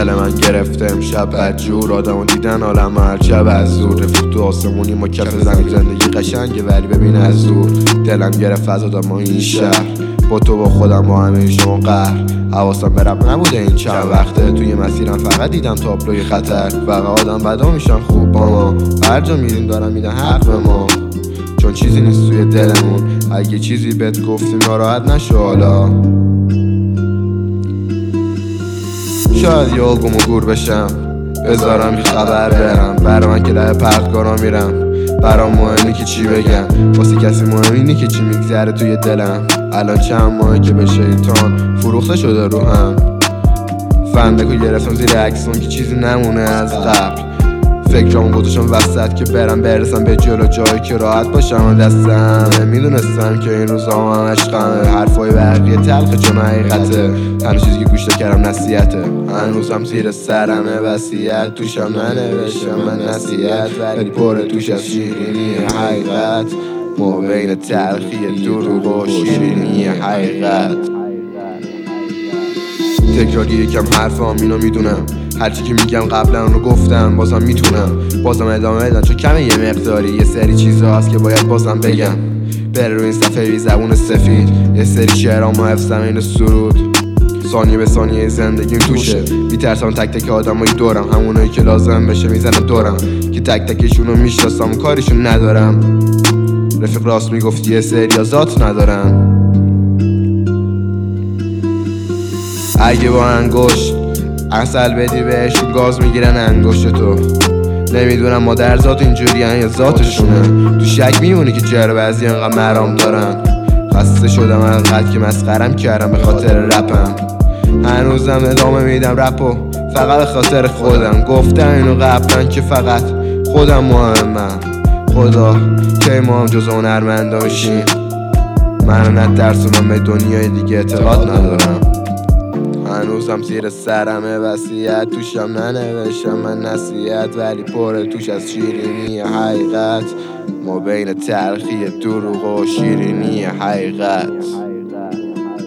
دل من گرفته امشب بدجور آدمو دیدن عالم هرچه از زور رفیق تو آسمونی ما کف زندگی قشنگه ولی ببین از دور دلم گرفت از آدم این شهر با تو با خودم با همه شما قهر حواسم برم نبوده این چند وقته توی مسیرم فقط دیدم تابلوی خطر فقط آدم بدا میشن خوب با ما هر جا میریم دارم میدن حق به ما چون چیزی نیست توی دلمون اگه چیزی بهت گفتیم ناراحت نشو حالا شاید یه گم و گور بشم بذارم بی خبر برم برا من که در پرتگارا میرم برام مهمی که چی بگم واسه کسی مهم اینه که چی میگذره توی دلم الان چند ماهی که به شیطان فروخته شده روحم فندکو گرفتم زیر عکسون که چیزی نمونه از قبل فکرامو گذاشتم وسط که برسم به جلو جایی که راحت باشم دستم میدونستم که این روزا هم عشقمه حرفای بقیه تلخه چون حقیقته تنها چیزی که گوش کردم نصیحته هنوزم زیر سرمه وصیت توشم ننوشتم من نصیحت ولی پر توش از شیرینی حقیقت ما بین تلخی دروغ و شیرینی حقیقت تکراری یکم حرفام اینو میدونم هرچی که میگم قبلا رو گفتم بازم میتونم بازم ادامه بدم چون کمه یه مقداری یه سری چیزا هست که باید بازم بگم بره روی این صفحه بی زبون سفید یه سری شعرام و حفظم این سرود ثانیه به ثانیه زندگیم توشه میترسم تک تک آدمای دورم همونایی که لازم بشه میزنم دورم که تک تکشونو میشناسم و کاریشون ندارم رفیق راست میگفتی یه سری ذات ندارم اگه با انگشت عسل بدی بهشون گاز میگیرن انگشت تو نمیدونم مادر ذات اینجورین یا ذاتشونه تو شک میمونی که چرا بعضی انقدر مرام دارن خسته شدم انقدر که مسخرم کردم به خاطر رپم هنوزم ادامه میدم رپو فقط به خاطر خودم گفتم اینو قبلا که فقط خودم مهمم خدا که ما هم جز هنرمندا بشیم منو نترسونم به دنیای دیگه اعتقاد ندارم هنوزم زیر سرمه وصیت توشم ننوشتم من نصیحت ولی پر توش از شیرینی حقیقت ما بین تلخی دروغ و شیرینی حقیقت حقیقت.